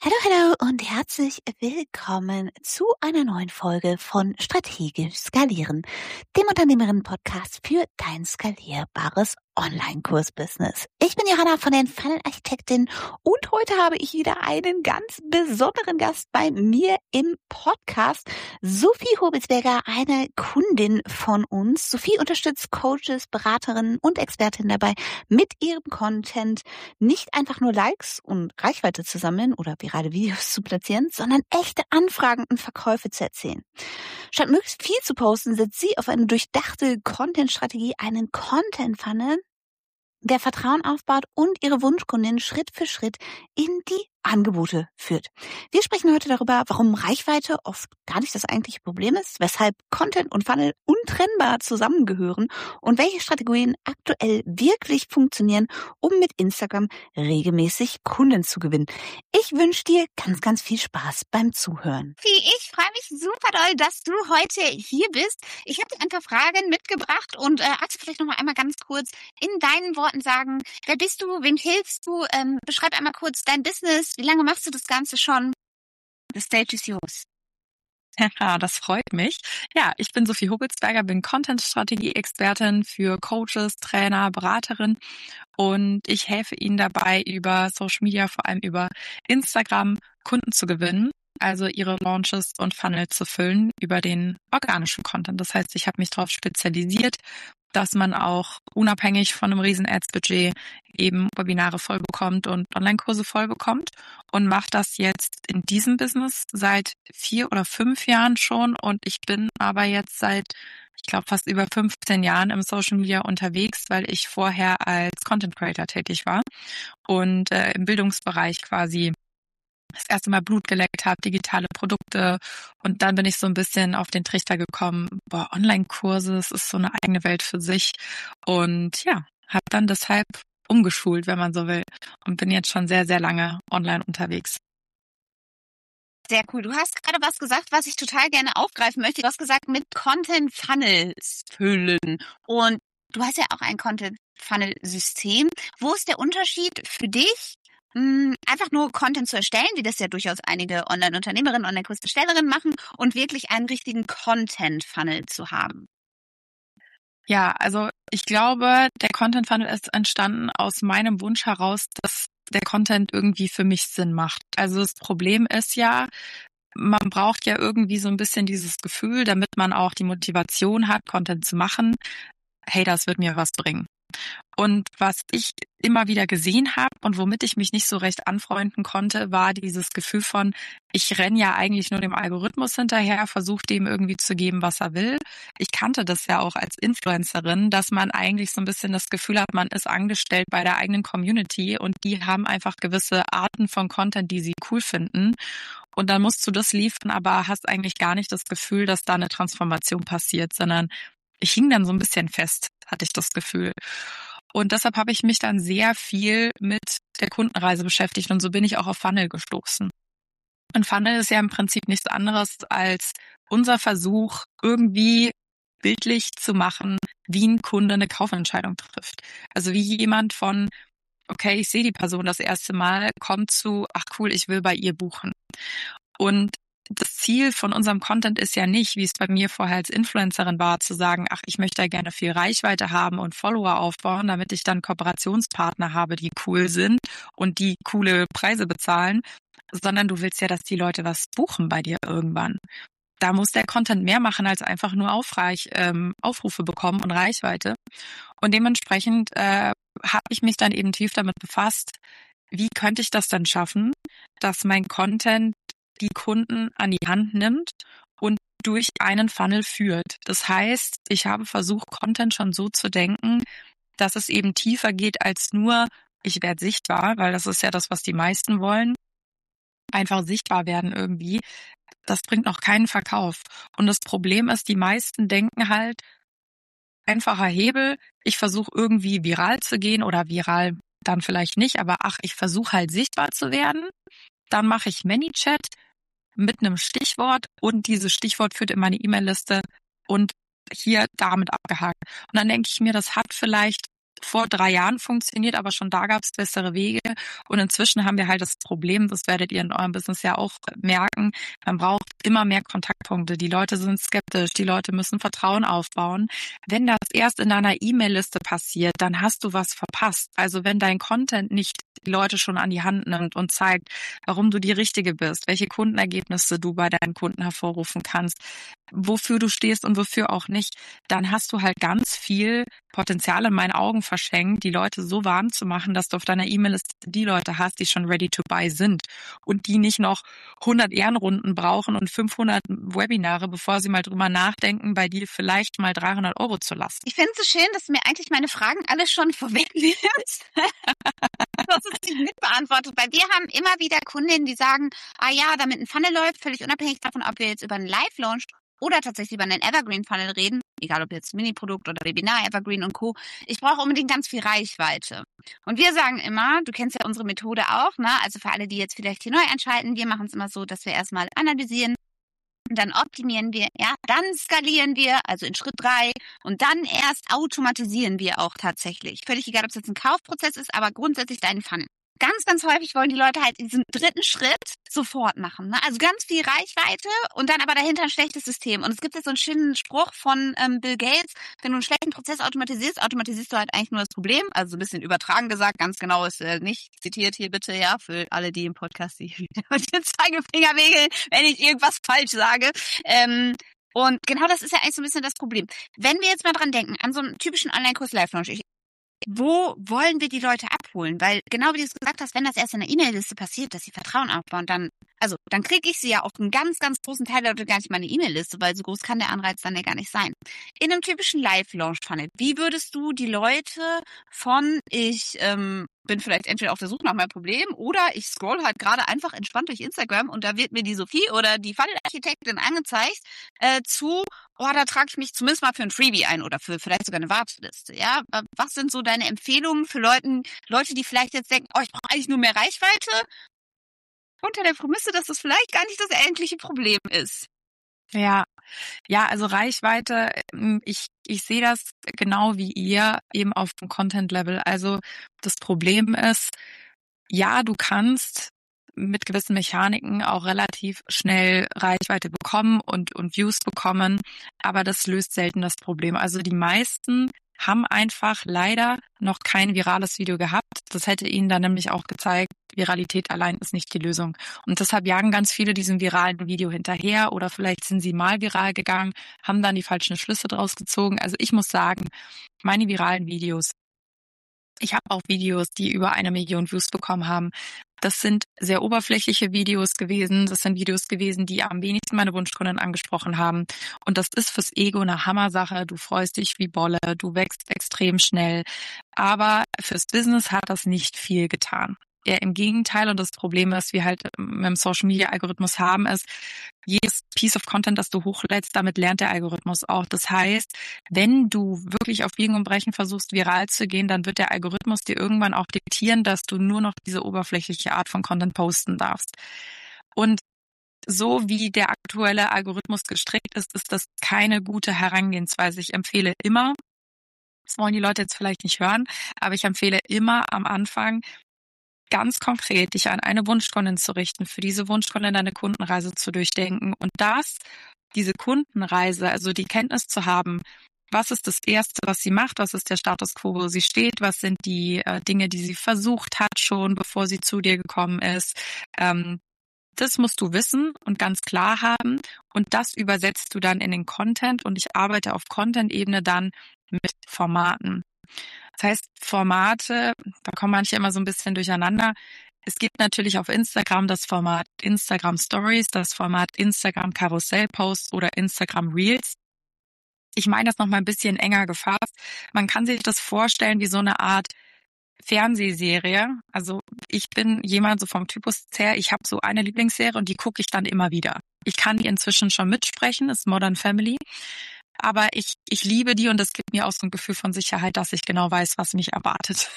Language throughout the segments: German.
Hallo, hallo und herzlich willkommen zu einer neuen Folge von Strategisch Skalieren, dem Unternehmerinnen-Podcast für dein skalierbares Online-Kurs-Business. Ich bin Johanna von den Funnel-Architektinnen und heute habe ich wieder einen ganz besonderen Gast bei mir im Podcast. Sophie Hobelsberger, eine Kundin von uns. Sophie unterstützt Coaches, Beraterinnen und Expertinnen dabei, mit ihrem Content nicht einfach nur Likes und Reichweite zu sammeln oder virale Videos zu platzieren, sondern echte Anfragen und Verkäufe zu erzielen. Statt möglichst viel zu posten, setzt sie auf eine durchdachte Content-Strategie, einen Content-Funnel, der Vertrauen aufbaut und ihre Wunschkundin Schritt für Schritt in die Angebote führt. Wir sprechen heute darüber, warum Reichweite oft gar nicht das eigentliche Problem ist, weshalb Content und Funnel untrennbar zusammengehören und welche Strategien aktuell wirklich funktionieren, um mit Instagram regelmäßig Kunden zu gewinnen. Ich wünsche dir ganz, ganz viel Spaß beim Zuhören. Ich freue mich super doll, dass du heute hier bist. Ich habe dir ein paar Fragen mitgebracht und magst du vielleicht noch mal einmal ganz kurz in deinen Worten sagen, wer bist du, wem hilfst du? Beschreib einmal kurz dein Business. Wie lange machst du das Ganze schon? The stage is yours. Ja, das freut mich. Ja, ich bin Sophie Hobelsberger, bin Content-Strategie-Expertin für Coaches, Trainer, Beraterin und ich helfe ihnen dabei, über Social Media, vor allem über Instagram, Kunden zu gewinnen, also ihre Launches und Funnel zu füllen über den organischen Content. Das heißt, ich habe mich darauf spezialisiert, dass man auch unabhängig von einem riesen Ads-Budget eben Webinare voll bekommt und Online-Kurse voll bekommt und mache das jetzt in diesem Business seit 4 oder 5 Jahren schon und ich bin aber jetzt seit, ich glaube, fast über 15 Jahren im Social Media unterwegs, weil ich vorher als Content Creator tätig war und im Bildungsbereich quasi das erste Mal Blut geleckt habe, digitale Produkte und dann bin ich so ein bisschen auf den Trichter gekommen, Online-Kurse, es ist so eine eigene Welt für sich und ja, habe dann deshalb umgeschult, wenn man so will und bin jetzt schon sehr, sehr lange online unterwegs. Sehr cool. Du hast gerade was gesagt, was ich total gerne aufgreifen möchte. Du hast gesagt, mit Content Funnels füllen und du hast ja auch ein Content Funnel System. Wo ist der Unterschied für dich? Einfach nur Content zu erstellen, wie das ja durchaus einige Online-Unternehmerinnen, Online-Kursbestellerinnen machen und wirklich einen richtigen Content-Funnel zu haben. Ja, also ich glaube, der Content Funnel ist entstanden aus meinem Wunsch heraus, dass der Content irgendwie für mich Sinn macht. Also das Problem ist ja, man braucht ja irgendwie so ein bisschen dieses Gefühl, damit man auch die Motivation hat, Content zu machen. Hey, das wird mir was bringen. Und was ich immer wieder gesehen habe und womit ich mich nicht so recht anfreunden konnte, war dieses Gefühl von, ich renne ja eigentlich nur dem Algorithmus hinterher, versuche dem irgendwie zu geben, was er will. Ich kannte das ja auch als Influencerin, dass man eigentlich so ein bisschen das Gefühl hat, man ist angestellt bei der eigenen Community und die haben einfach gewisse Arten von Content, die sie cool finden. Und dann musst du das liefern, aber hast eigentlich gar nicht das Gefühl, dass da eine Transformation passiert, sondern ich hing dann so ein bisschen fest, hatte ich das Gefühl. Und deshalb habe ich mich dann sehr viel mit der Kundenreise beschäftigt und so bin ich auch auf Funnel gestoßen. Und Funnel ist ja im Prinzip nichts anderes als unser Versuch, irgendwie bildlich zu machen, wie ein Kunde eine Kaufentscheidung trifft. Also wie jemand von, okay, ich sehe die Person das erste Mal, kommt zu, ach cool, ich will bei ihr buchen. Und das Ziel von unserem Content ist ja nicht, wie es bei mir vorher als Influencerin war, zu sagen, ach, ich möchte ja gerne viel Reichweite haben und Follower aufbauen, damit ich dann Kooperationspartner habe, die cool sind und die coole Preise bezahlen, sondern du willst ja, dass die Leute was buchen bei dir irgendwann. Da muss der Content mehr machen, als einfach nur Aufrufe bekommen und Reichweite. Und dementsprechend habe ich mich dann eben tief damit befasst, wie könnte ich das dann schaffen, dass mein Content die Kunden an die Hand nimmt und durch einen Funnel führt. Das heißt, ich habe versucht, Content schon so zu denken, dass es eben tiefer geht als nur, ich werde sichtbar, weil das ist ja das, was die meisten wollen. Einfach sichtbar werden irgendwie. Das bringt noch keinen Verkauf. Und das Problem ist, die meisten denken halt, einfacher Hebel, ich versuche irgendwie viral zu gehen oder viral dann vielleicht nicht, aber ach, ich versuche halt sichtbar zu werden. Dann mache ich ManyChat mit einem Stichwort und dieses Stichwort führt in meine E-Mail-Liste und hier damit abgehakt. Und dann denke ich mir, das hat vielleicht vor 3 Jahren funktioniert, aber schon da gab es bessere Wege. Und inzwischen haben wir halt das Problem, das werdet ihr in eurem Business ja auch merken, man braucht immer mehr Kontaktpunkte. Die Leute sind skeptisch, die Leute müssen Vertrauen aufbauen. Wenn das erst in deiner E-Mail-Liste passiert, dann hast du was verpasst. Also wenn dein Content nicht die Leute schon an die Hand nimmt und zeigt, warum du die Richtige bist, welche Kundenergebnisse du bei deinen Kunden hervorrufen kannst, wofür du stehst und wofür auch nicht, dann hast du halt ganz viel Potenzial in meinen Augen verschenkt, die Leute so warm zu machen, dass du auf deiner E-Mail-Liste die Leute hast, die schon ready to buy sind und die nicht noch 100 Ehrenrunden brauchen und 500 Webinare, bevor sie mal drüber nachdenken, bei dir vielleicht mal 300 € zu lassen. Ich finde es so schön, dass du mir eigentlich meine Fragen alle schon vorwegnimmst. Du hast es nicht mitbeantwortet, weil wir haben immer wieder Kundinnen, die sagen, ja, damit ein Funnel läuft, völlig unabhängig davon, ob wir jetzt über einen Live-Launch oder tatsächlich über einen Evergreen-Funnel reden, egal ob jetzt Mini-Produkt oder Webinar, Evergreen und Co. Ich brauche unbedingt ganz viel Reichweite. Und wir sagen immer, du kennst ja unsere Methode auch, ne? Also für alle, die jetzt vielleicht hier neu einschalten, wir machen es immer so, dass wir erstmal analysieren, dann optimieren wir, ja, dann skalieren wir, also in Schritt 3 und dann erst automatisieren wir auch tatsächlich. Völlig egal, ob es jetzt ein Kaufprozess ist, aber grundsätzlich deinen Funnel. Ganz, ganz häufig wollen die Leute halt diesen dritten Schritt sofort machen. Ne? Also ganz viel Reichweite und dann aber dahinter ein schlechtes System. Und es gibt jetzt so einen schönen Spruch von Bill Gates, wenn du einen schlechten Prozess automatisierst, automatisierst du halt eigentlich nur das Problem. Also so ein bisschen übertragen gesagt, ganz genau ist nicht zitiert hier bitte, ja, für alle, die im Podcast die mit den Zeigefinger wegeln, wenn ich irgendwas falsch sage. Und genau das ist ja eigentlich so ein bisschen das Problem. Wenn wir jetzt mal dran denken, an so einen typischen Online-Kurs Live-Launch, wo wollen wir die Leute abholen? Weil genau wie du es gesagt hast, wenn das erst in der E-Mail-Liste passiert, dass sie Vertrauen aufbauen, dann kriege ich sie ja auch einen ganz, ganz großen Teil der Leute gar nicht in meine E-Mail-Liste, weil so groß kann der Anreiz dann ja gar nicht sein. In einem typischen Live-Launch-Funnel, wie würdest du die Leute von ich bin vielleicht entweder auf der Suche nach meinem Problem oder ich scroll halt gerade einfach entspannt durch Instagram und da wird mir die Sophie oder die Funnel-Architektin angezeigt zu, da trage ich mich zumindest mal für ein Freebie ein oder für vielleicht sogar eine Warteliste. Ja, was sind so deine Empfehlungen für Leute, die vielleicht jetzt denken, ich brauche eigentlich nur mehr Reichweite, unter der Prämisse, dass das vielleicht gar nicht das eigentliche Problem ist? Ja, also Reichweite, ich sehe das genau wie ihr eben auf dem Content-Level. Also das Problem ist, ja, du kannst mit gewissen Mechaniken auch relativ schnell Reichweite bekommen und Views bekommen, aber das löst selten das Problem. Also die meisten haben einfach leider noch kein virales Video gehabt. Das hätte ihnen dann nämlich auch gezeigt, Viralität allein ist nicht die Lösung. Und deshalb jagen ganz viele diesem viralen Video hinterher oder vielleicht sind sie mal viral gegangen, haben dann die falschen Schlüsse draus gezogen. Also ich muss sagen, meine viralen Videos, ich habe auch Videos, die über 1 Million Views bekommen haben. Das sind sehr oberflächliche Videos gewesen. Das sind Videos gewesen, die am wenigsten meine Wunschkunden angesprochen haben. Und das ist fürs Ego eine Hammersache. Du freust dich wie Bolle, du wächst extrem schnell. Aber fürs Business hat das nicht viel getan. Eher im Gegenteil. Und das Problem, was wir halt mit dem Social-Media-Algorithmus haben, ist, jedes Piece of Content, das du hochlädst, damit lernt der Algorithmus auch. Das heißt, wenn du wirklich auf Biegen und Brechen versuchst, viral zu gehen, dann wird der Algorithmus dir irgendwann auch diktieren, dass du nur noch diese oberflächliche Art von Content posten darfst. Und so wie der aktuelle Algorithmus gestrickt ist, ist das keine gute Herangehensweise. Ich empfehle immer, das wollen die Leute jetzt vielleicht nicht hören, aber ich empfehle immer am Anfang, ganz konkret dich an eine Wunschkundin zu richten, für diese Wunschkundin deine Kundenreise zu durchdenken und diese Kundenreise, also die Kenntnis zu haben, was ist das Erste, was sie macht, was ist der Status quo, wo sie steht, was sind die Dinge, die sie versucht hat schon, bevor sie zu dir gekommen ist. Das musst du wissen und ganz klar haben und das übersetzt du dann in den Content und ich arbeite auf Content-Ebene dann mit Formaten. Das heißt, Formate, da kommen manche immer so ein bisschen durcheinander. Es gibt natürlich auf Instagram das Format Instagram Stories, das Format Instagram Karussell Posts oder Instagram Reels. Ich meine das nochmal ein bisschen enger gefasst. Man kann sich das vorstellen wie so eine Art Fernsehserie. Also ich bin jemand so vom Typus her, ich habe so eine Lieblingsserie und die gucke ich dann immer wieder. Ich kann die inzwischen schon mitsprechen, ist Modern Family. Aber ich liebe die und das gibt mir auch so ein Gefühl von Sicherheit, dass ich genau weiß, was mich erwartet.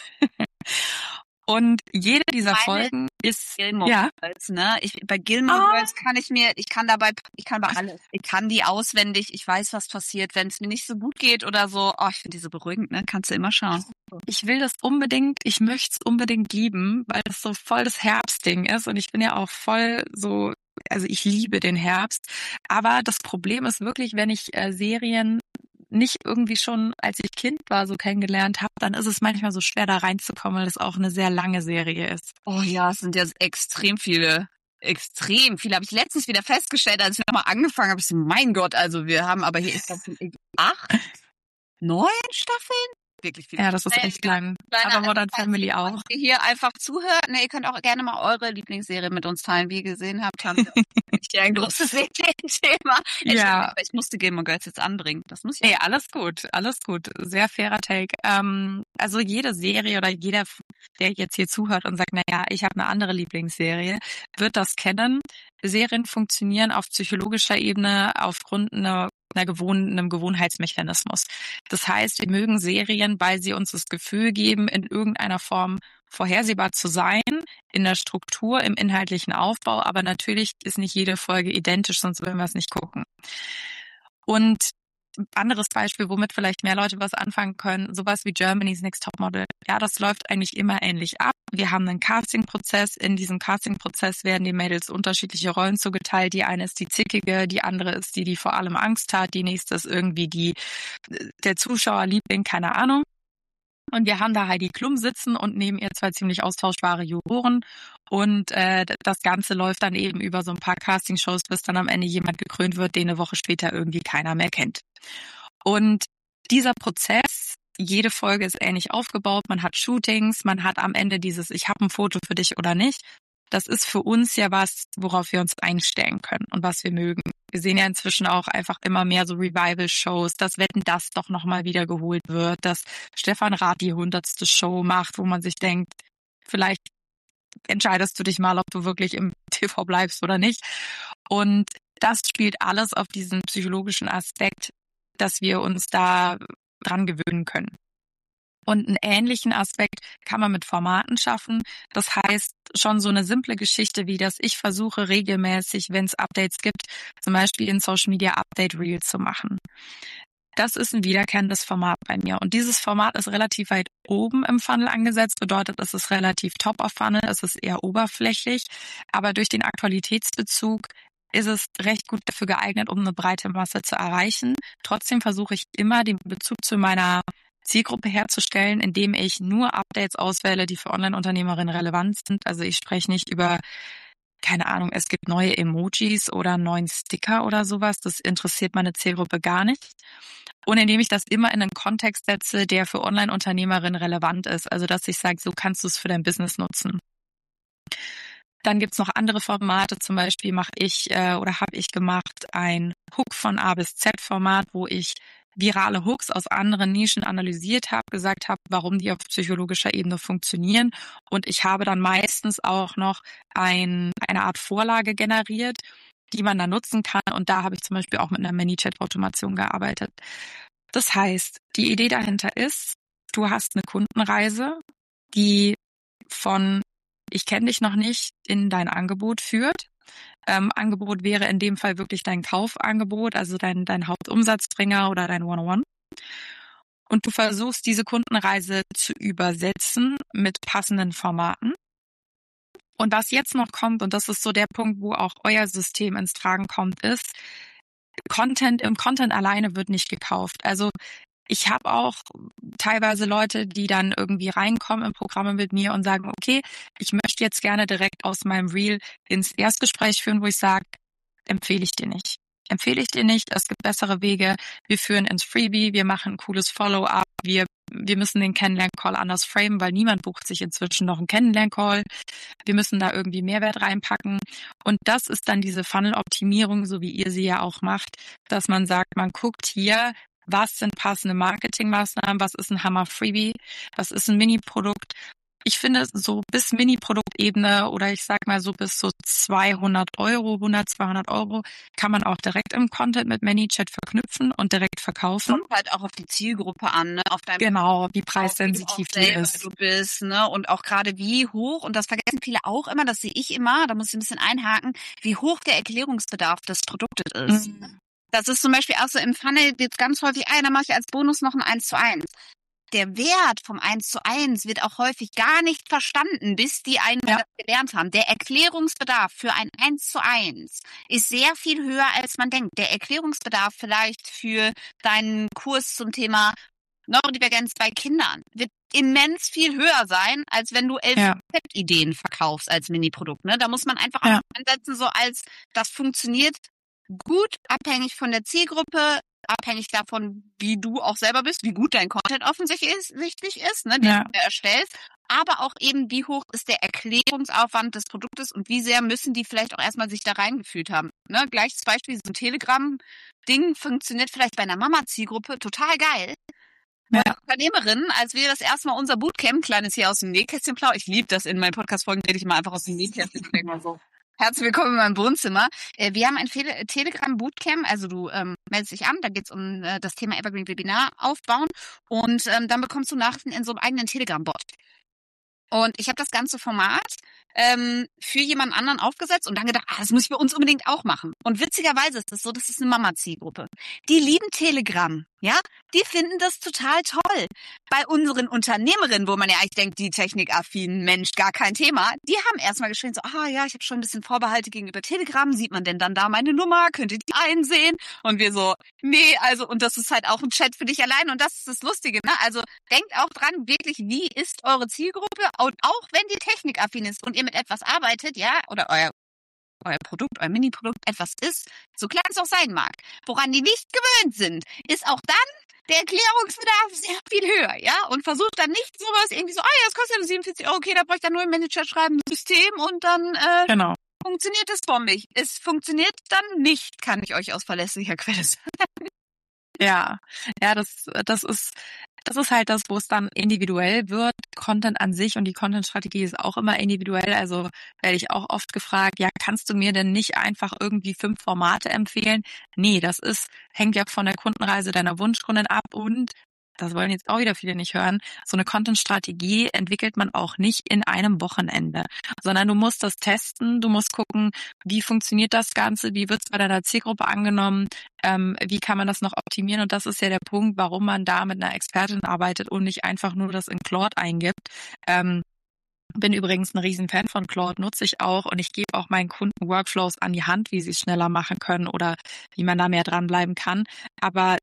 Und jede dieser Folgen ist Gilmore Girls, ne? Bei Gilmore Girls kann bei alles. Ich kann die auswendig, ich weiß, was passiert, wenn es mir nicht so gut geht oder so. Ich finde die so beruhigend, ne? Kannst du immer schauen. ich will das unbedingt, ich möchte es unbedingt lieben, weil das so voll das Herbstding ist und ich bin ja auch voll so, also ich liebe den Herbst, aber das Problem ist wirklich, wenn ich Serien nicht irgendwie schon, als ich Kind war, so kennengelernt habe, dann ist es manchmal so schwer da reinzukommen, weil das auch eine sehr lange Serie ist. Oh ja, es sind ja extrem viele. Extrem viele. Habe ich letztens wieder festgestellt, als ich nochmal angefangen habe. Ich so, mein Gott, also wir haben aber hier, ich glaube, 8, 9 Staffeln. Wirklich viel. Ja, das ist echt lang. Aber Modern Family auch. Ihr hier einfach zuhört, ne, ihr könnt auch gerne mal eure Lieblingsserie mit uns teilen. Wie ihr gesehen habt, haben wir hier ein großes Serienthema. Ja. Aber ich musste Gilmore Girls jetzt anbringen. Das muss ich. Hey, alles gut. Sehr fairer Take. Also jede Serie oder jeder, der jetzt hier zuhört und sagt, naja, ich habe eine andere Lieblingsserie, wird das kennen. Serien funktionieren auf psychologischer Ebene aufgrund einem Gewohnheitsmechanismus. Das heißt, wir mögen Serien, weil sie uns das Gefühl geben, in irgendeiner Form vorhersehbar zu sein, in der Struktur, im inhaltlichen Aufbau, aber natürlich ist nicht jede Folge identisch, sonst würden wir es nicht gucken. Und anderes Beispiel, womit vielleicht mehr Leute was anfangen können, sowas wie Germany's Next Topmodel. Ja, das läuft eigentlich immer ähnlich ab. Wir haben einen Casting-Prozess. In diesem Casting-Prozess werden den Mädels unterschiedliche Rollen zugeteilt. Die eine ist die Zickige, die andere ist die vor allem Angst hat, die nächste ist irgendwie der Zuschauerliebling, keine Ahnung. Und wir haben da Heidi Klum sitzen und neben ihr 2 ziemlich austauschbare Juroren. Und das Ganze läuft dann eben über so ein paar Castingshows, bis dann am Ende jemand gekrönt wird, den eine Woche später irgendwie keiner mehr kennt. Und dieser Prozess, jede Folge ist ähnlich aufgebaut. Man hat Shootings, man hat am Ende dieses ich habe ein Foto für dich oder nicht. Das ist für uns ja was, worauf wir uns einstellen können und was wir mögen. Wir sehen ja inzwischen auch einfach immer mehr so Revival-Shows, dass Wetten, das doch nochmal wiedergeholt wird, dass Stefan Rath die 100. Show macht, wo man sich denkt, vielleicht entscheidest du dich mal, ob du wirklich im TV bleibst oder nicht. Und das spielt alles auf diesen psychologischen Aspekt, dass wir uns da dran gewöhnen können. Und einen ähnlichen Aspekt kann man mit Formaten schaffen. Das heißt, schon so eine simple Geschichte wie, dass ich versuche regelmäßig, wenn es Updates gibt, zum Beispiel in Social Media Update Reel zu machen. Das ist ein wiederkehrendes Format bei mir. Und dieses Format ist relativ weit oben im Funnel angesetzt, bedeutet, es ist relativ top of Funnel, es ist eher oberflächlich. Aber durch den Aktualitätsbezug ist es recht gut dafür geeignet, um eine breite Masse zu erreichen. Trotzdem versuche ich immer, den Bezug zu meiner Zielgruppe herzustellen, indem ich nur Updates auswähle, die für Online-Unternehmerinnen relevant sind. Also ich spreche nicht über, keine Ahnung, es gibt neue Emojis oder einen neuen Sticker oder sowas. Das interessiert meine Zielgruppe gar nicht. Und indem ich das immer in einen Kontext setze, der für Online-Unternehmerinnen relevant ist. Also dass ich sage, so kannst du es für dein Business nutzen. Dann gibt's noch andere Formate, zum Beispiel habe ich gemacht ein Hook von A bis Z Format, wo ich virale Hooks aus anderen Nischen analysiert habe, gesagt habe, warum die auf psychologischer Ebene funktionieren. Und ich habe dann meistens auch noch eine Art Vorlage generiert, die man dann nutzen kann. Und da habe ich zum Beispiel auch mit einer ManyChat-Automation gearbeitet. Das heißt, die Idee dahinter ist, du hast eine Kundenreise, die von ich kenne dich noch nicht in dein Angebot führt. Angebot wäre in dem Fall wirklich dein Kaufangebot, also dein Hauptumsatzbringer oder dein One-on-One. Und du versuchst, diese Kundenreise zu übersetzen mit passenden Formaten. Und was jetzt noch kommt, und das ist so der Punkt, wo auch euer System ins Tragen kommt, ist, Content alleine wird nicht gekauft. Also ich habe auch teilweise Leute, die dann irgendwie reinkommen in Programme mit mir und sagen, okay, ich möchte jetzt gerne direkt aus meinem Reel ins Erstgespräch führen, wo ich sage, empfehle ich dir nicht. Es gibt bessere Wege. Wir führen ins Freebie, wir machen ein cooles Follow-up, wir müssen den Kennenlern-Call anders framen, weil niemand bucht sich inzwischen noch einen Kennenlern-Call. Wir müssen da irgendwie Mehrwert reinpacken. Und das ist dann diese Funnel-Optimierung, so wie ihr sie ja auch macht, dass man sagt, man guckt hier, was sind passende Marketingmaßnahmen, was ist ein Hammer-Freebie, was ist ein Mini-Produkt. Ich finde, so bis Mini-Produktebene oder ich sag mal so bis so 200 € kann man auch direkt im Content mit ManyChat verknüpfen und direkt verkaufen. Kommt halt auch auf die Zielgruppe an, ne? Auf deinem genau, wie preissensitiv die ist. Du bist, ne? Und auch gerade wie hoch, und das vergessen viele auch immer, das sehe ich immer, da muss ich ein bisschen einhaken, wie hoch der Erklärungsbedarf des Produktes ist. Das ist zum Beispiel auch so im Funnel jetzt ganz häufig, da mache ich als Bonus noch ein 1:1. der Wert vom 1:1 wird auch häufig gar nicht verstanden, bis die einen das gelernt haben. Der Erklärungsbedarf für ein 1:1 ist sehr viel höher, als man denkt. Der Erklärungsbedarf vielleicht für deinen Kurs zum Thema Neurodivergenz bei Kindern wird immens viel höher sein, als wenn du 11 Konzeptideen verkaufst als Mini-Produkt. Ne? Da muss man einfach auch ansetzen, so als das funktioniert gut, abhängig von der Zielgruppe, abhängig davon, wie du auch selber bist, wie gut dein Content offensichtlich ist, ne, den du erstellst, aber auch eben, wie hoch ist der Erklärungsaufwand des Produktes und wie sehr müssen die vielleicht auch erstmal sich da reingefühlt haben. Ne? Gleiches Beispiel, so ein Telegram-Ding funktioniert vielleicht bei einer Mama-Zielgruppe total geil. Als Unternehmerin, als wir das erste Mal unser Bootcamp, kleines hier aus dem Nähkästchen plaudern, ich liebe das, in meinen Podcast-Folgen rede ich mal einfach aus dem Nähkästchen, mal so. Herzlich willkommen in meinem Wohnzimmer. Wir haben ein Telegram-Bootcamp, also du meldest dich an, da geht's um das Thema Evergreen-Webinar aufbauen und dann bekommst du Nachrichten in so einem eigenen Telegram-Bot. Und ich habe das ganze Format für jemand anderen aufgesetzt und dann gedacht, das muss ich bei uns unbedingt auch machen. Und witzigerweise ist es so, das ist eine Mama-Zielgruppe. Die lieben Telegram, ja? Die finden das total toll. Bei unseren Unternehmerinnen, wo man ja eigentlich denkt, die technikaffinen Mensch, gar kein Thema, die haben erstmal geschrieben, so, ja, ich habe schon ein bisschen Vorbehalte gegenüber Telegram, sieht man denn dann da meine Nummer, könnt ihr die einsehen? Und wir so, nee, also, und das ist halt auch ein Chat für dich allein und das ist das Lustige, ne? Also, denkt auch dran, wirklich, wie ist eure Zielgruppe? Und auch wenn die technikaffin ist und ihr mit etwas arbeitet, ja, oder euer Produkt, euer Mini-Produkt etwas ist, so klein es auch sein mag, woran die nicht gewöhnt sind, ist auch dann der Erklärungsbedarf sehr viel höher, ja, und versucht dann nicht sowas irgendwie so, das kostet ja nur 47 €, okay, da brauche ich dann nur im Manager schreiben, System und dann funktioniert es bombig. Es funktioniert dann nicht, kann ich euch aus verlässlicher Quelle sagen. Ja, das ist halt das, wo es dann individuell wird. Content an sich und die Content-Strategie ist auch immer individuell. Also werde ich auch oft gefragt, ja, kannst du mir denn nicht einfach irgendwie 5 Formate empfehlen? Nee, hängt ja von der Kundenreise deiner Wunschkundin ab und das wollen jetzt auch wieder viele nicht hören, so eine Content-Strategie entwickelt man auch nicht in einem Wochenende, sondern du musst das testen, du musst gucken, wie funktioniert das Ganze, wie wird es bei deiner Zielgruppe angenommen, wie kann man das noch optimieren und das ist ja der Punkt, warum man da mit einer Expertin arbeitet und nicht einfach nur das in Claude eingibt. Bin übrigens ein Riesenfan von Claude, nutze ich auch und ich gebe auch meinen Kunden Workflows an die Hand, wie sie es schneller machen können oder wie man da mehr dranbleiben kann. Aber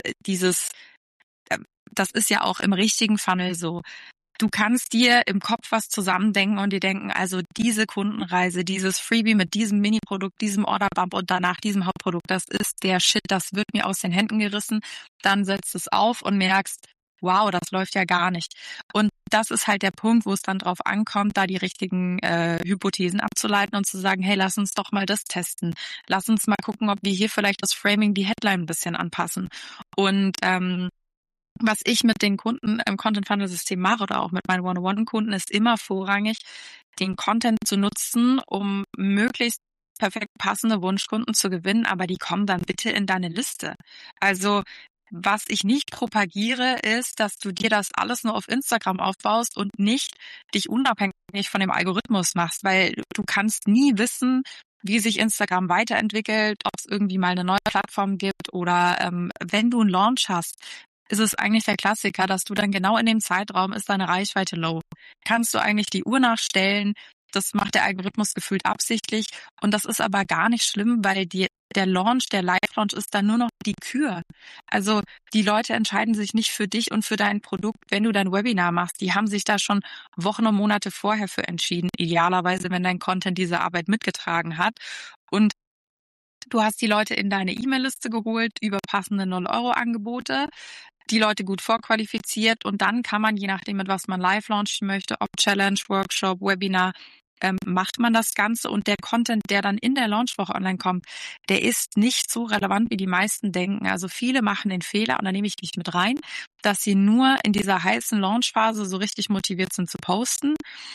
das ist ja auch im richtigen Funnel so. Du kannst dir im Kopf was zusammendenken und dir denken, also diese Kundenreise, dieses Freebie mit diesem Mini-Produkt, diesem Orderbump und danach diesem Hauptprodukt, das ist der Shit, das wird mir aus den Händen gerissen. Dann setzt es auf und merkst, wow, das läuft ja gar nicht. Und das ist halt der Punkt, wo es dann drauf ankommt, da die richtigen Hypothesen abzuleiten und zu sagen, hey, lass uns doch mal das testen. Lass uns mal gucken, ob wir hier vielleicht das Framing, die Headline ein bisschen anpassen. Und was ich mit den Kunden im Content-Funnel-System mache oder auch mit meinen One-on-One-Kunden, ist immer vorrangig, den Content zu nutzen, um möglichst perfekt passende Wunschkunden zu gewinnen, aber die kommen dann bitte in deine Liste. Also was ich nicht propagiere, ist, dass du dir das alles nur auf Instagram aufbaust und nicht dich unabhängig von dem Algorithmus machst, weil du kannst nie wissen, wie sich Instagram weiterentwickelt, ob es irgendwie mal eine neue Plattform gibt oder wenn du einen Launch hast, ist es eigentlich der Klassiker, dass du dann genau in dem Zeitraum ist deine Reichweite low. Kannst du eigentlich die Uhr nachstellen, das macht der Algorithmus gefühlt absichtlich und das ist aber gar nicht schlimm, weil der Live-Launch ist dann nur noch die Kür. Also die Leute entscheiden sich nicht für dich und für dein Produkt, wenn du dein Webinar machst. Die haben sich da schon Wochen und Monate vorher für entschieden, idealerweise, wenn dein Content diese Arbeit mitgetragen hat. Und du hast die Leute in deine E-Mail-Liste geholt über passende 0-Euro-Angebote, die Leute gut vorqualifiziert und dann kann man, je nachdem, mit was man live launchen möchte, ob Challenge, Workshop, Webinar, macht man das Ganze und der Content, der dann in der Launchwoche online kommt, der ist nicht so relevant, wie die meisten denken. Also viele machen den Fehler, und da nehme ich dich mit rein, dass sie nur in dieser heißen Launchphase so richtig motiviert sind zu posten.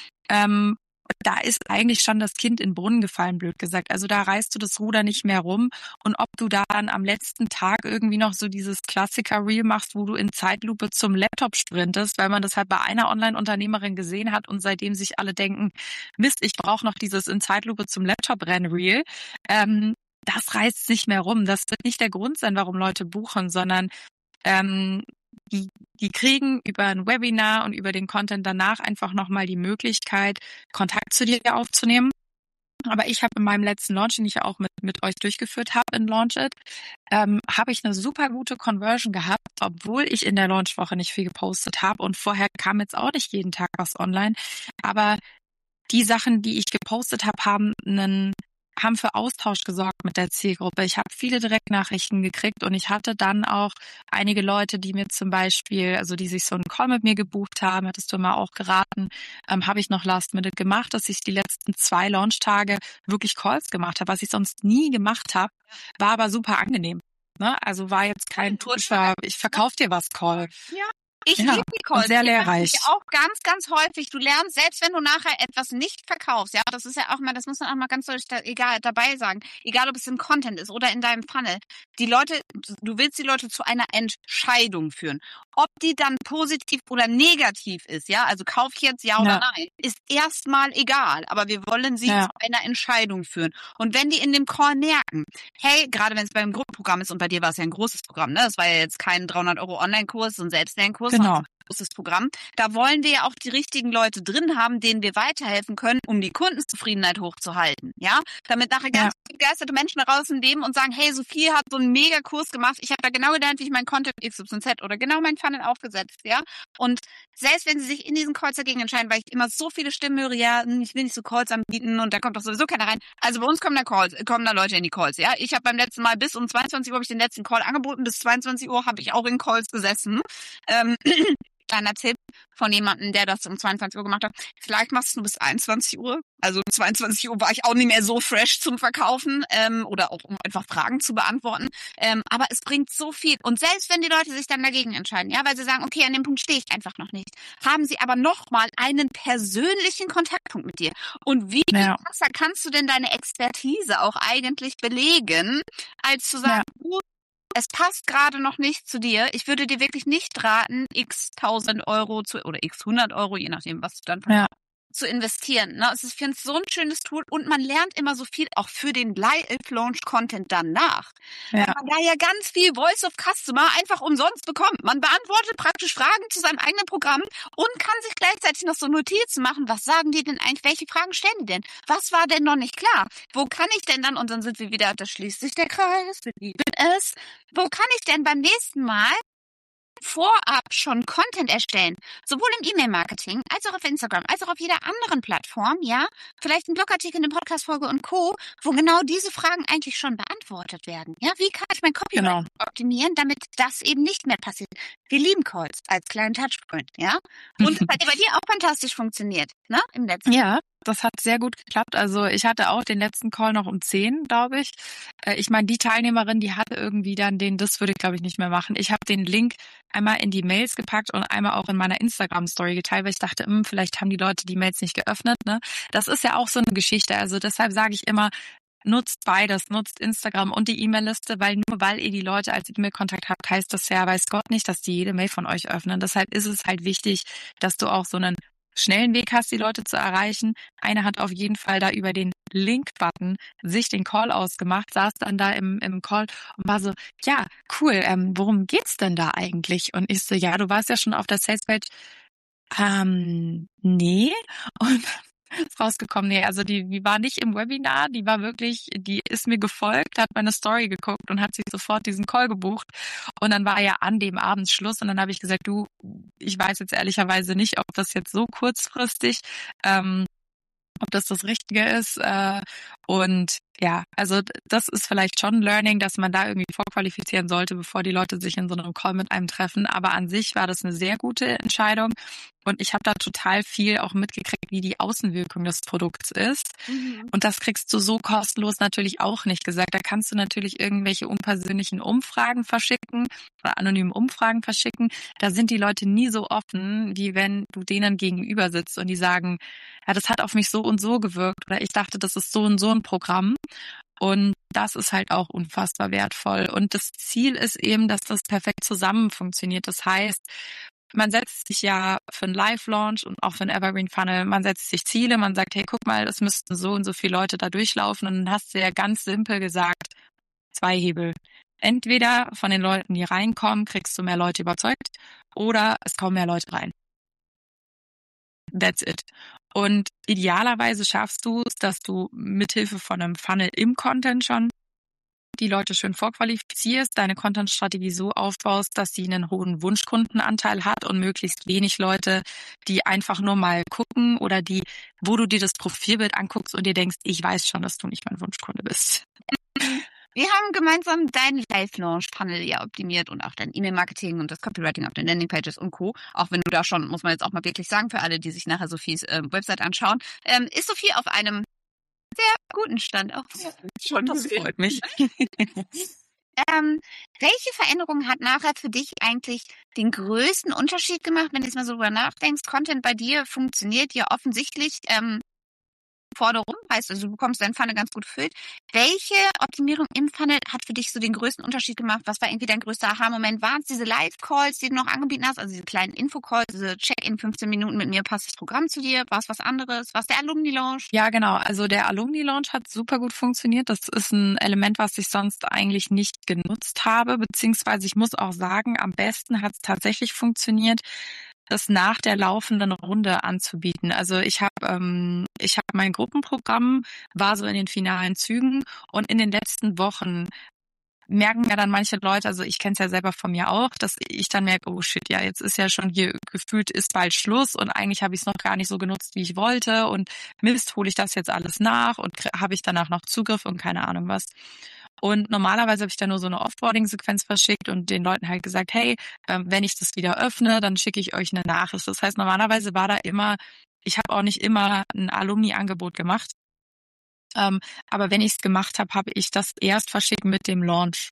Da ist eigentlich schon das Kind in den Brunnen gefallen, blöd gesagt. Also da reißt du das Ruder nicht mehr rum. Und ob du da dann am letzten Tag irgendwie noch so dieses Klassiker-Reel machst, wo du in Zeitlupe zum Laptop sprintest, weil man das halt bei einer Online-Unternehmerin gesehen hat und seitdem sich alle denken, Mist, ich brauche noch dieses in Zeitlupe zum Laptop-Rennen-Reel. Das reißt nicht mehr rum. Das wird nicht der Grund sein, warum Leute buchen, sondern die kriegen über ein Webinar und über den Content danach einfach nochmal die Möglichkeit, Kontakt zu dir aufzunehmen. Aber ich habe in meinem letzten Launch, den ich ja auch mit euch durchgeführt habe in Launch It, habe ich eine super gute Conversion gehabt, obwohl ich in der Launchwoche nicht viel gepostet habe und vorher kam jetzt auch nicht jeden Tag was online. Aber die Sachen, die ich gepostet habe, haben für Austausch gesorgt mit der Zielgruppe. Ich habe viele Direktnachrichten gekriegt und ich hatte dann auch einige Leute, die mir zum Beispiel, also die sich so einen Call mit mir gebucht haben, hattest du immer auch geraten, habe ich noch Last Minute gemacht, dass ich die letzten 2 Launchtage wirklich Calls gemacht habe, was ich sonst nie gemacht habe, war aber super angenehm. Ne? Also war jetzt kein typischer, ich verkaufe dir was Call. Ja. Ich Ja, liebe die Calls. und sehr lehrreich. Die auch ganz, ganz häufig. Du lernst, selbst wenn du nachher etwas nicht verkaufst, ja, das ist ja auch mal, das muss man auch mal ganz deutlich dabei sagen. Egal, ob es im Content ist oder in deinem Funnel. Die Leute, du willst die Leute zu einer Entscheidung führen. Ob die dann positiv oder negativ ist, ja, also kauf jetzt ja oder nein, ist erstmal egal. Aber wir wollen sie zu einer Entscheidung führen. Und wenn die in dem Call merken, hey, gerade wenn es beim Gruppenprogramm ist, und bei dir war es ja ein großes Programm, ne, das war ja jetzt kein 300 € Online-Kurs, so ein Selbstlernkurs, Genau. ein großes Programm. Da wollen wir ja auch die richtigen Leute drin haben, denen wir weiterhelfen können, um die Kundenzufriedenheit hochzuhalten. Ja, damit nachher ganz begeisterte Menschen da draußen leben und sagen, hey, Sophie hat so einen Mega-Kurs gemacht. Ich habe da genau gelernt, wie ich mein Content XYZ oder genau mein Funnel aufgesetzt. Ja, und selbst wenn sie sich in diesen Calls dagegen entscheiden, weil ich immer so viele Stimmen höre, ja, ich will nicht so Calls anbieten und da kommt doch sowieso keiner rein. Also bei uns kommen da Leute in die Calls. Ja, ich habe beim letzten Mal bis um 22 Uhr habe ich den letzten Call angeboten. Bis 22 Uhr habe ich auch in Calls gesessen. Kleiner Tipp von jemandem, der das um 22 Uhr gemacht hat. Vielleicht machst du nur bis 21 Uhr. Also 22 Uhr war ich auch nicht mehr so fresh zum Verkaufen oder auch um einfach Fragen zu beantworten. Aber es bringt so viel. Und selbst wenn die Leute sich dann dagegen entscheiden, ja, weil sie sagen, okay, an dem Punkt stehe ich einfach noch nicht, haben sie aber nochmal einen persönlichen Kontaktpunkt mit dir. Und wie krasser kannst du denn deine Expertise auch eigentlich belegen, als zu sagen, es passt gerade noch nicht zu dir. Ich würde dir wirklich nicht raten, x 1000 € oder x 100 €, je nachdem, was du dann zu investieren. Ne? Es ist für uns so ein schönes Tool und man lernt immer so viel auch für den Live-Launch-Content danach. Weil man da ja ganz viel Voice of Customer einfach umsonst bekommt. Man beantwortet praktisch Fragen zu seinem eigenen Programm und kann sich gleichzeitig noch so Notizen machen. Was sagen die denn eigentlich? Welche Fragen stellen die denn? Was war denn noch nicht klar? Wo kann ich denn dann, und dann sind wir wieder, da schließt sich der Kreis, wir lieben es. Wo kann ich denn beim nächsten Mal vorab schon Content erstellen, sowohl im E-Mail-Marketing, als auch auf Instagram, als auch auf jeder anderen Plattform, ja, vielleicht ein Blogartikel, eine Podcast-Folge und Co., wo genau diese Fragen eigentlich schon beantwortet werden, ja, wie kann ich mein Copyright optimieren, damit das eben nicht mehr passiert. Wir lieben Calls als kleinen Touchpoint, ja, und das hat ja bei dir auch fantastisch funktioniert, ne, im letzten Ja, das hat sehr gut geklappt. Also ich hatte auch den letzten Call noch um 10, glaube ich. Ich meine, die Teilnehmerin, die hatte irgendwie dann das würde ich, glaube ich, nicht mehr machen. Ich habe den Link einmal in die Mails gepackt und einmal auch in meiner Instagram-Story geteilt, weil ich dachte, vielleicht haben die Leute die Mails nicht geöffnet. Ne? Das ist ja auch so eine Geschichte. Also deshalb sage ich immer, nutzt beides, nutzt Instagram und die E-Mail-Liste, weil nur weil ihr die Leute als E-Mail-Kontakt habt, heißt das ja, weiß Gott nicht, dass die jede Mail von euch öffnen. Deshalb ist es halt wichtig, dass du auch so einen schnellen Weg hast, die Leute zu erreichen. Eine hat auf jeden Fall da über den Link-Button sich den Call ausgemacht, saß dann da im Call und war so, ja, cool, worum geht's denn da eigentlich? Und ich so, ja, du warst ja schon auf der Sales-Page. Nee. Und ist rausgekommen, nee, also die war nicht im Webinar, die ist mir gefolgt, hat meine Story geguckt und hat sich sofort diesen Call gebucht. Und dann war ja an dem Abend Schluss und dann habe ich gesagt, du, ich weiß jetzt ehrlicherweise nicht, ob das jetzt so kurzfristig, ob das Richtige ist. Und ja, also das ist vielleicht schon ein Learning, dass man da irgendwie vorqualifizieren sollte, bevor die Leute sich in so einem Call mit einem treffen. Aber an sich war das eine sehr gute Entscheidung. Und ich habe da total viel auch mitgekriegt, wie die Außenwirkung des Produkts ist. Und das kriegst du so kostenlos natürlich auch nicht gesagt. Da kannst du natürlich irgendwelche unpersönlichen Umfragen verschicken oder anonymen Umfragen verschicken. Da sind die Leute nie so offen, wie wenn du denen gegenüber sitzt und die sagen, ja, das hat auf mich so und so gewirkt oder ich dachte, das ist so und so ein Programm. Und das ist halt auch unfassbar wertvoll. Und das Ziel ist eben, dass das perfekt zusammen funktioniert. Das heißt, man setzt sich ja für einen Live-Launch und auch für einen Evergreen-Funnel, man setzt sich Ziele, man sagt, hey, guck mal, es müssten so und so viele Leute da durchlaufen und dann hast du ja ganz simpel gesagt, 2 Hebel. Entweder von den Leuten, die reinkommen, kriegst du mehr Leute überzeugt oder es kommen mehr Leute rein. That's it. Und idealerweise schaffst du es, dass du mithilfe von einem Funnel im Content schon die Leute schön vorqualifizierst, deine Content-Strategie so aufbaust, dass sie einen hohen Wunschkundenanteil hat und möglichst wenig Leute, die einfach nur mal gucken oder wo du dir das Profilbild anguckst und dir denkst, ich weiß schon, dass du nicht mein Wunschkunde bist. Wir haben gemeinsam deinen Live-Launch-Funnel ja optimiert und auch dein E-Mail-Marketing und das Copywriting auf den Landingpages und Co. Auch wenn du da schon, muss man jetzt auch mal wirklich sagen, für alle, die sich nachher Sophies Website anschauen, ist Sophie auf einem sehr guten Stand. Auch schon, das freut mich. Welche Veränderung hat nachher für dich eigentlich den größten Unterschied gemacht, wenn du jetzt mal so drüber nachdenkst? Content bei dir funktioniert ja offensichtlich Forderung, heißt also, du bekommst deinen Funnel ganz gut gefüllt. Welche Optimierung im Funnel hat für dich so den größten Unterschied gemacht? Was war irgendwie dein größter Aha-Moment? Waren es diese Live-Calls, die du noch angeboten hast, also diese kleinen Info-Calls, diese Check-in 15 Minuten mit mir, passt das Programm zu dir? War es was anderes? War es der Alumni-Launch? Ja, genau. Also der Alumni-Launch hat super gut funktioniert. Das ist ein Element, was ich sonst eigentlich nicht genutzt habe, beziehungsweise ich muss auch sagen, am besten hat es tatsächlich funktioniert, das nach der laufenden Runde anzubieten. Also ich habe mein Gruppenprogramm, war so in den finalen Zügen und in den letzten Wochen merken ja dann manche Leute, also ich kenne es ja selber von mir auch, dass ich dann merke, oh shit, ja, jetzt ist ja schon hier gefühlt, ist bald Schluss und eigentlich habe ich es noch gar nicht so genutzt, wie ich wollte und Mist, hole ich das jetzt alles nach und habe ich danach noch Zugriff und keine Ahnung was. Und normalerweise habe ich da nur so eine Offboarding-Sequenz verschickt und den Leuten halt gesagt, hey, wenn ich das wieder öffne, dann schicke ich euch eine Nachricht. Das heißt, normalerweise war da immer, ich habe auch nicht immer ein Alumni-Angebot gemacht. Aber wenn ich es gemacht habe, habe ich das erst verschickt mit dem Launch.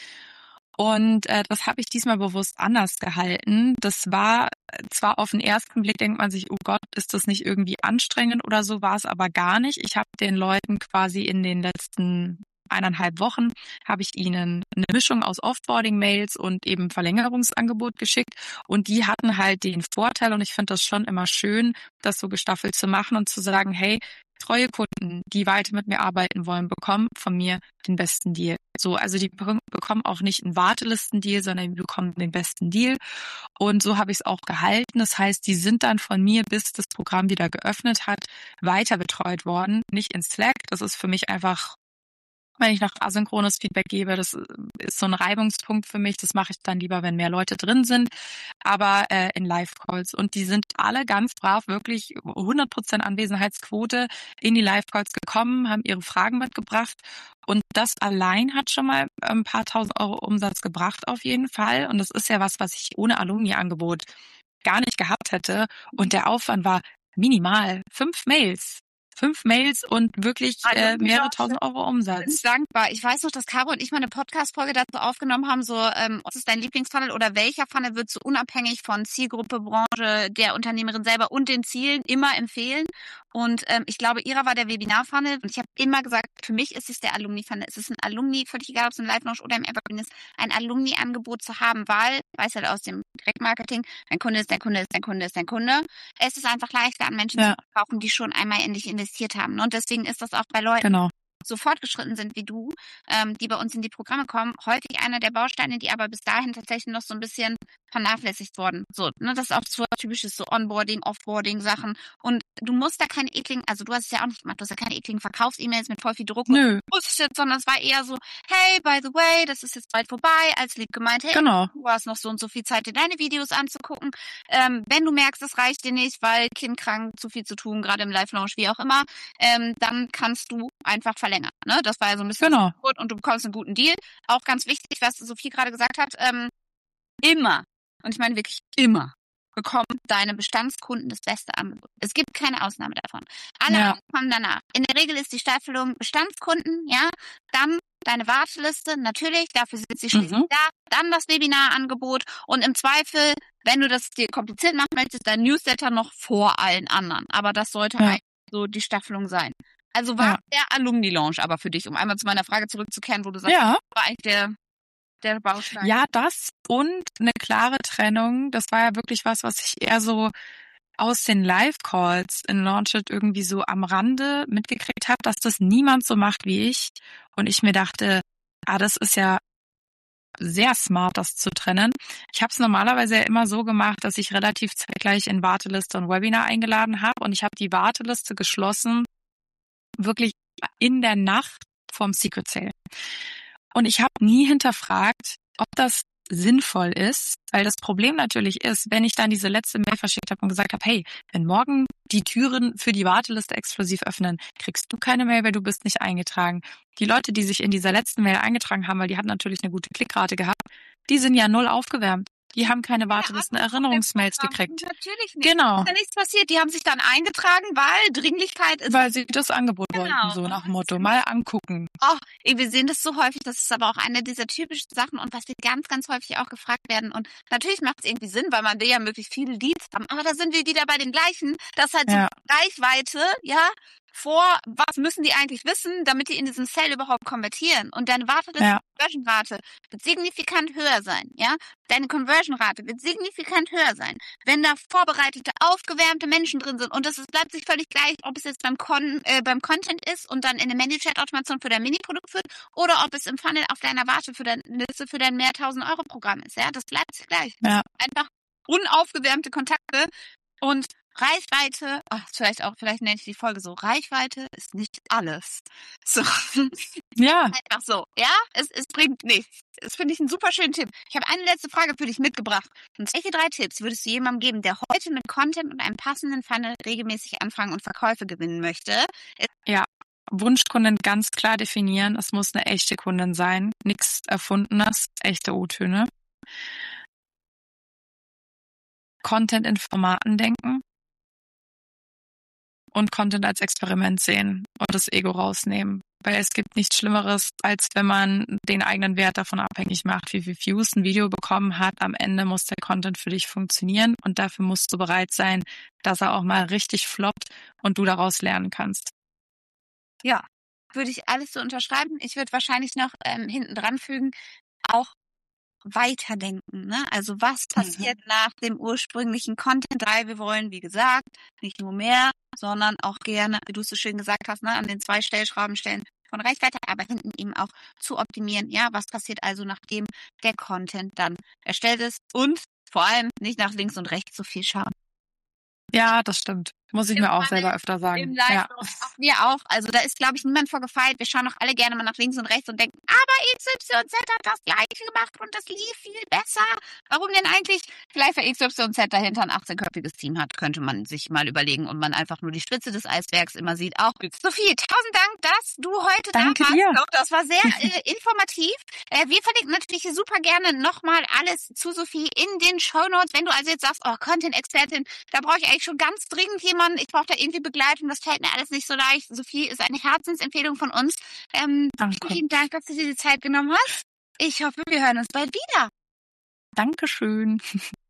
Und das habe ich diesmal bewusst anders gehalten. Das war zwar auf den ersten Blick, denkt man sich, oh Gott, ist das nicht irgendwie anstrengend oder so, war es aber gar nicht. Ich habe den Leuten quasi in den letzten 1,5 Wochen habe ich ihnen eine Mischung aus Offboarding-Mails und eben Verlängerungsangebot geschickt und die hatten halt den Vorteil und ich finde das schon immer schön, das so gestaffelt zu machen und zu sagen, hey, treue Kunden, die weiter mit mir arbeiten wollen, bekommen von mir den besten Deal. So, also die bekommen auch nicht einen Wartelistendeal, sondern die bekommen den besten Deal. Und so habe ich es auch gehalten. Das heißt, die sind dann von mir, bis das Programm wieder geöffnet hat, weiter betreut worden. Nicht in Slack. Das ist für mich einfach, wenn ich noch asynchrones Feedback gebe, das ist so ein Reibungspunkt für mich. Das mache ich dann lieber, wenn mehr Leute drin sind, aber in Live-Calls. Und die sind alle ganz brav, wirklich 100% Anwesenheitsquote in die Live-Calls gekommen, haben ihre Fragen mitgebracht. Und das allein hat schon mal ein paar tausend Euro Umsatz gebracht auf jeden Fall. Und das ist ja was ich ohne Alumni-Angebot gar nicht gehabt hätte. Und der Aufwand war minimal. 5 Mails und wirklich mehrere tausend Euro Umsatz. Dankbar. Ich weiß noch, dass Caro und ich mal eine Podcast-Folge dazu aufgenommen haben, so, was ist dein Lieblingsfunnel oder welcher Funnel würdest du unabhängig von Zielgruppe, Branche, der Unternehmerin selber und den Zielen immer empfehlen? Und ich glaube, ihrer war der Webinar-Funnel und ich habe immer gesagt, für mich ist es der Alumni-Funnel. Es ist ein Alumni, völlig egal, ob es ein Live-Launch oder im Evergreen ist, ein Alumni-Angebot zu haben, weil, weiß halt aus dem Direktmarketing, dein Kunde ist dein Kunde ist dein Kunde ist dein Kunde. Es ist einfach leichter an Menschen zu verkaufen, die schon einmal in dich investiert haben. Und deswegen ist das auch bei Leuten, so fortgeschritten sind wie du, die bei uns in die Programme kommen, häufig einer der Bausteine, die aber bis dahin tatsächlich noch so ein bisschen vernachlässigt worden. So, ne, das ist auch so typisches so Onboarding, Offboarding Sachen. Und du musst da keine ekligen, also du hast es ja auch nicht gemacht, du hast ja keine ekligen Verkaufs-E-Mails mit voll viel Druck und Bullshit, sondern es war eher so, hey, by the way, das ist jetzt bald vorbei, als lieb gemeint, hey, du hast noch so und so viel Zeit, dir deine Videos anzugucken. Wenn du merkst, es reicht dir nicht, weil Kind krank, zu viel zu tun, gerade im Live-Launch, wie auch immer, dann kannst du einfach verlängern. Ne? Das war ja so ein bisschen gut und du bekommst einen guten Deal. Auch ganz wichtig, was Sophie gerade gesagt hat, immer, und ich meine wirklich immer, bekommen deine Bestandskunden das beste Angebot. Es gibt keine Ausnahme davon. Alle kommen danach. In der Regel ist die Staffelung Bestandskunden, ja, dann deine Warteliste, natürlich, dafür sind sie schließlich da, dann das Webinarangebot und im Zweifel, wenn du das dir kompliziert machen möchtest, dein Newsletter noch vor allen anderen. Aber das sollte eigentlich so die Staffelung sein. Also war der Alumni-Launch aber für dich, um einmal zu meiner Frage zurückzukehren, wo du sagst, das war eigentlich der Baustein. Ja, das und eine klare Trennung. Das war ja wirklich was ich eher so aus den Live-Calls in Launchit irgendwie so am Rande mitgekriegt habe, dass das niemand so macht wie ich. Und ich mir dachte, das ist ja sehr smart, das zu trennen. Ich habe es normalerweise ja immer so gemacht, dass ich relativ zeitgleich in Warteliste und Webinar eingeladen habe und ich habe die Warteliste geschlossen, wirklich in der Nacht vorm Secret Sale. Und ich habe nie hinterfragt, ob das sinnvoll ist, weil das Problem natürlich ist, wenn ich dann diese letzte Mail verschickt habe und gesagt habe, hey, wenn morgen die Türen für die Warteliste exklusiv öffnen, kriegst du keine Mail, weil du bist nicht eingetragen. Die Leute, die sich in dieser letzten Mail eingetragen haben, weil die hatten natürlich eine gute Klickrate gehabt, die sind ja null aufgewärmt. Die haben keine Wartelisten-Erinnerungsmails gekriegt. Natürlich nicht. Genau. Ist ja nichts passiert. Die haben sich dann eingetragen, weil Dringlichkeit ist. Weil sie das Angebot wollten, so nach dem Motto, mal angucken. Wir sehen das so häufig, das ist aber auch eine dieser typischen Sachen und was wir ganz, ganz häufig auch gefragt werden. Und natürlich macht es irgendwie Sinn, weil man will ja möglichst viele Leads haben. Aber da sind wir wieder bei den gleichen. Das halt so Reichweite, was müssen die eigentlich wissen, damit die in diesem Sale überhaupt konvertieren? Und deine Conversion-Rate wird signifikant höher sein, ja? Deine Conversion-Rate wird signifikant höher sein, wenn da vorbereitete, aufgewärmte Menschen drin sind. Und bleibt sich völlig gleich, ob es jetzt beim Content ist und dann in eine Many-Chat-Automation für dein Mini-Produkt führt oder ob es im Funnel auf deiner Liste für dein mehr 1000-Euro-Programm ist, ja? Das bleibt sich gleich. Ja. Einfach unaufgewärmte Kontakte und Reichweite, vielleicht nenne ich die Folge so, Reichweite ist nicht alles. So. Ja. Einfach so, ja? Es bringt nichts. Das finde ich einen super schönen Tipp. Ich habe eine letzte Frage für dich mitgebracht. Und welche 3 Tipps würdest du jemandem geben, der heute mit Content und einem passenden Funnel regelmäßig Anfragen und Verkäufe gewinnen möchte? Ja. Wunschkunden ganz klar definieren. Es muss eine echte Kundin sein. Nichts Erfundenes, echte O-Töne. Content in Formaten denken. Und Content als Experiment sehen und das Ego rausnehmen. Weil es gibt nichts Schlimmeres, als wenn man den eigenen Wert davon abhängig macht, wie viel Views ein Video bekommen hat. Am Ende muss der Content für dich funktionieren und dafür musst du bereit sein, dass er auch mal richtig floppt und du daraus lernen kannst. Ja, würde ich alles so unterschreiben. Ich würde wahrscheinlich noch hinten dran fügen, auch weiterdenken, ne? Also was passiert nach dem ursprünglichen Content? Wir wollen, wie gesagt, nicht nur mehr, sondern auch gerne, wie du es so schön gesagt hast, ne, an den 2 Stellschraubenstellen von Reichweite, aber hinten eben auch zu optimieren. Ja, was passiert also, nachdem der Content dann erstellt ist und vor allem nicht nach links und rechts so viel schauen. Ja, das stimmt. Muss ich mir auch selber öfter sagen. Im Live wir auch. Also da ist, glaube ich, niemand vorgefeilt. Wir schauen auch alle gerne mal nach links und rechts und denken, aber XYZ hat das Gleiche gemacht und das lief viel besser. Warum denn eigentlich? Vielleicht, weil XYZ dahinter ein 18-köpfiges Team hat, könnte man sich mal überlegen und man einfach nur die Spitze des Eisbergs immer sieht. Auch Sophie, 1000 Dank, dass du heute Danke da warst. dir. Ich glaube, das war sehr informativ. Wir verlinken natürlich hier super gerne nochmal alles zu Sophie in den Shownotes. Wenn du also jetzt sagst, Content-Expertin, da brauche ich eigentlich schon ganz dringend jemanden. Ich brauche da irgendwie Begleitung. Das fällt mir alles nicht so leicht. Sophie ist eine Herzensempfehlung von uns. Danke. Vielen Dank, dass du dir die Zeit genommen hast. Ich hoffe, wir hören uns bald wieder. Dankeschön.